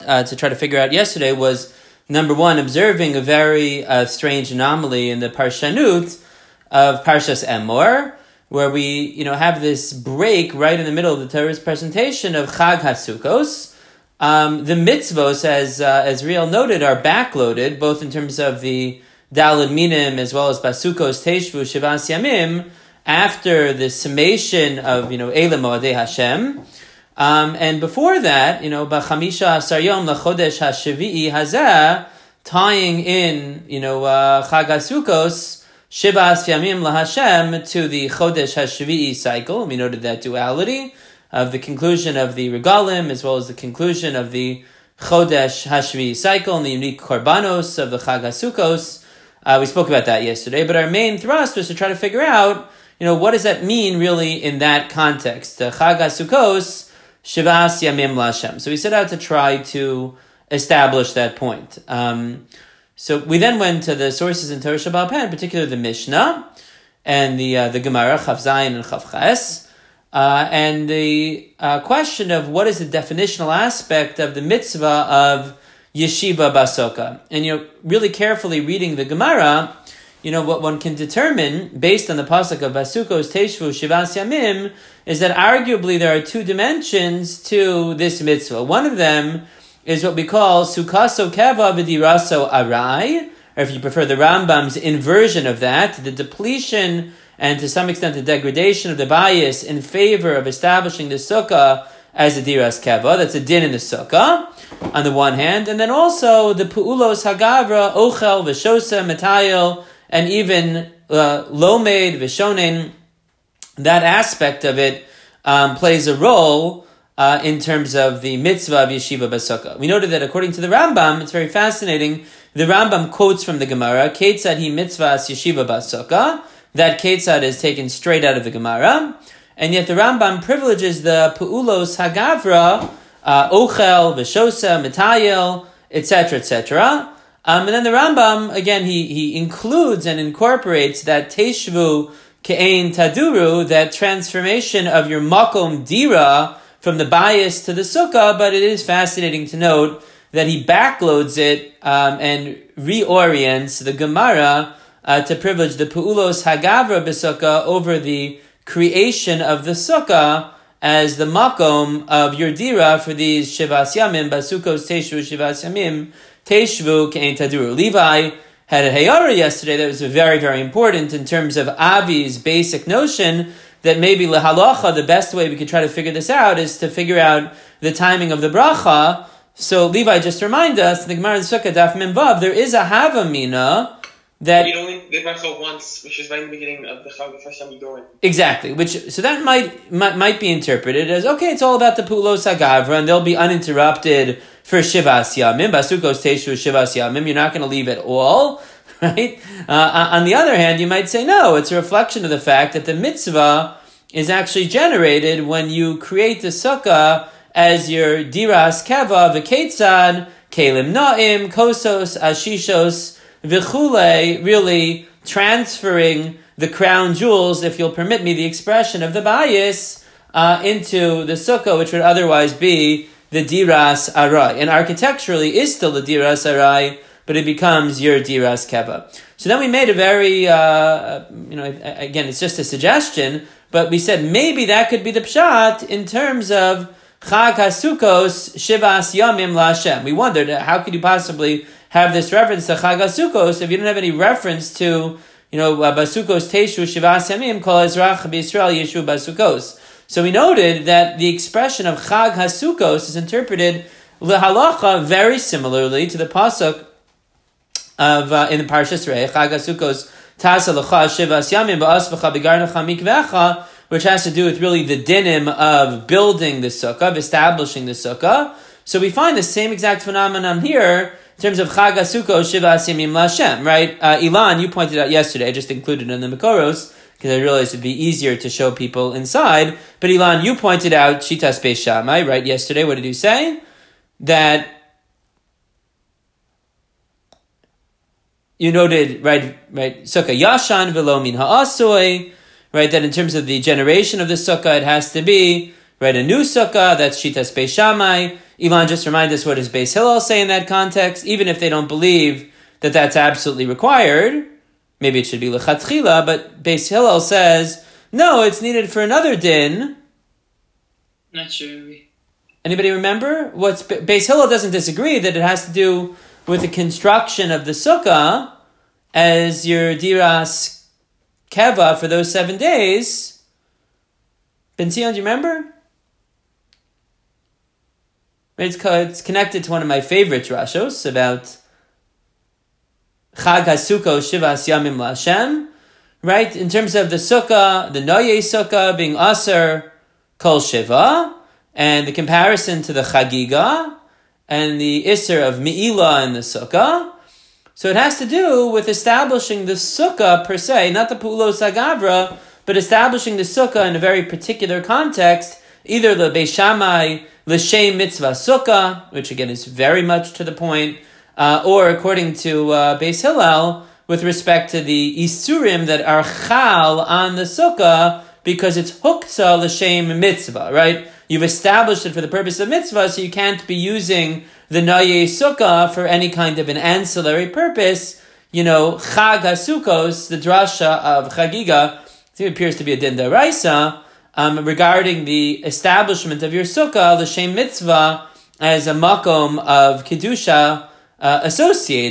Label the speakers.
Speaker 1: to try to figure out yesterday was, number one, observing a very strange anomaly in the Parshanut of Parshas Emor, where we, have this break right in the middle of the Torah's presentation of Chag HaSukkos. The mitzvos, as Riel noted, are backloaded, both in terms of the Daled Minim as well as Basukos Teshvu Shivas Yamim, after the summation of, Eila Moadei Hashem. And before that, B'chamisha Asar Yom L'chodesh HaShavi'i Hazeh, tying in, Chag HaSukkos, Shivas Yamim LaHashem, to the Chodesh HaShavi'i cycle. We noted that duality of the conclusion of the Regalim, as well as the conclusion of the Chodesh HaShavi'i cycle, and the unique Korbanos of the Chag HaSukkos. We spoke about that yesterday, but our main thrust was to try to figure out, what does that mean really in that context? The Chag HaSukkos, Shivas Yamim LaHashem. So we set out to try to establish that point. So we then went to the sources in Torah Shebaal Peh, in particular the Mishnah and the Gemara, Chav Zayin and Chav Ches, and the question of what is the definitional aspect of the mitzvah of Yeshiva Basukah. And, really carefully reading the Gemara, what one can determine, based on the pasuk of Basukos Teshvu Shivas Yamim, is that arguably there are two dimensions to this mitzvah. One of them is what we call Sukaso Keva V'diraso Arai, or if you prefer the Rambam's inversion of that, the depletion and to some extent the degradation of the bias in favor of establishing the sukkah as a diras keva. That's a din in the sukkah, on the one hand, and then also the pu'ulos hagavra, ochel, v'shosa, metayel, and even lomed, v'shonen. That aspect of it plays a role in terms of the mitzvah of yeshiva basukah. We noted that according to the Rambam, it's very fascinating, the Rambam quotes from the Gemara, Ketzad hi mitzvahs yeshiva basukah. That Ketzad is taken straight out of the Gemara, and yet the Rambam privileges the pu'ulos hagavra, ochel, v'shosa, metayel, etc., etc. And then the Rambam, again, he includes and incorporates that teshvu ke'ein taduru, that transformation of your makom dira from the bias to the sukkah, but it is fascinating to note that he backloads it and reorients the Gemara to privilege the pu'ulos hagavra b'sukkah over the creation of the sukkah as the makom of your dira for these shivas yamim, basukos teshvu shivas yamim, teshvu ke'ein taduru. Levi had a hayara yesterday that was very, very important in terms of Avi's basic notion that maybe lehalacha, the best way we could try to figure this out is to figure out the timing of the bracha. So Levi just remind us, in the Gemara Sukkah, Daf Mem Vav, there is a havamina that
Speaker 2: you only did bracha once, which is right in the beginning of the Chag, the first time you go in.
Speaker 1: Exactly. So that might be interpreted as, okay, it's all about the pu'ulos hagavra, and they'll be uninterrupted for shivas yamim. Basukos teshu shivas yamim. You're not going to leave at all, right? On the other hand, you might say, no, it's a reflection of the fact that the mitzvah is actually generated when you create the sukkah as your diras keva v'ketzad, kelim na'im, kosos, ashishos, v'chule, really transferring the crown jewels, if you'll permit me the expression, of the bias into the sukkah, which would otherwise be the diras arai. And architecturally is still the diras arai, but it becomes your diras keva. So then we made a very, again, it's just a suggestion, but we said maybe that could be the pshat in terms of Chag HaSukkos Shivas Yamim LaHashem. We wondered, how could you possibly have this reference to Chag HaSukkos if you don't have any reference to, Basukos Teshu Shivas Yamim Kol Ezrach B'Yisrael Yeshu Basukos. So we noted that the expression of Chag HaSukkos is interpreted lehalacha very similarly to the pasuk of in the Parshas Re'eh, Chag HaSukkos Tasa L'cha Shivas Yamim Ba'asvacha B'garnecha Mikvecha, which has to do with really the dinim of building the sukkah, of establishing the sukkah. So we find the same exact phenomenon here in terms of Chag HaSukkos Shivas Yamim LaHashem, right? Ilan, you pointed out yesterday, I just included it in the Makoros, because I realized it'd be easier to show people inside. But Ilan, you pointed out Shitas Beis Shammai, right, yesterday. What did you say? That you noted, right, Sukkah Yashan V'lo Min Ha'asoi, right, that in terms of the generation of the sukkah, it has to be, right, a new sukkah, that's Shitas Beis Shammai. Ilan just remind us what does Beis Hillel say in that context, even if they don't believe that that's absolutely required. Maybe it should be lechatchila, but Beis Hillel says, no, it's needed for another din.
Speaker 2: Not sure.
Speaker 1: Anybody remember? Beis Hillel doesn't disagree that it has to do with the construction of the sukkah as your diras keva for those 7 days. Ben Sion, do you remember? It's connected to one of my favorite rashos about Chag HaSukkot Shivas Yamim LaHashem, right? In terms of the sukkah, the Noye sukkah being Aser Kol Shiva, and the comparison to the Chagiga, and the Isser of Me'ilah in the sukkah. So it has to do with establishing the sukkah per se, not the Pu'ulos HaGavra, but establishing the sukkah in a very particular context, either the Beis Shammai L'Shem Mitzvah Sukkah, which again is very much to the point, or according to Beis Hillel, with respect to the Isurim that are Chal on the Sukkah, because it's Huktzah L'Shem Mitzvah, right? You've established it for the purpose of Mitzvah, so you can't be using the Noye Sukkah for any kind of an ancillary purpose. Chag HaSukkos, the drasha of Chagiga, it appears to be a din d'oraisa, regarding the establishment of your sukkah, l'shem mitzvah, as a makom of kedusha associated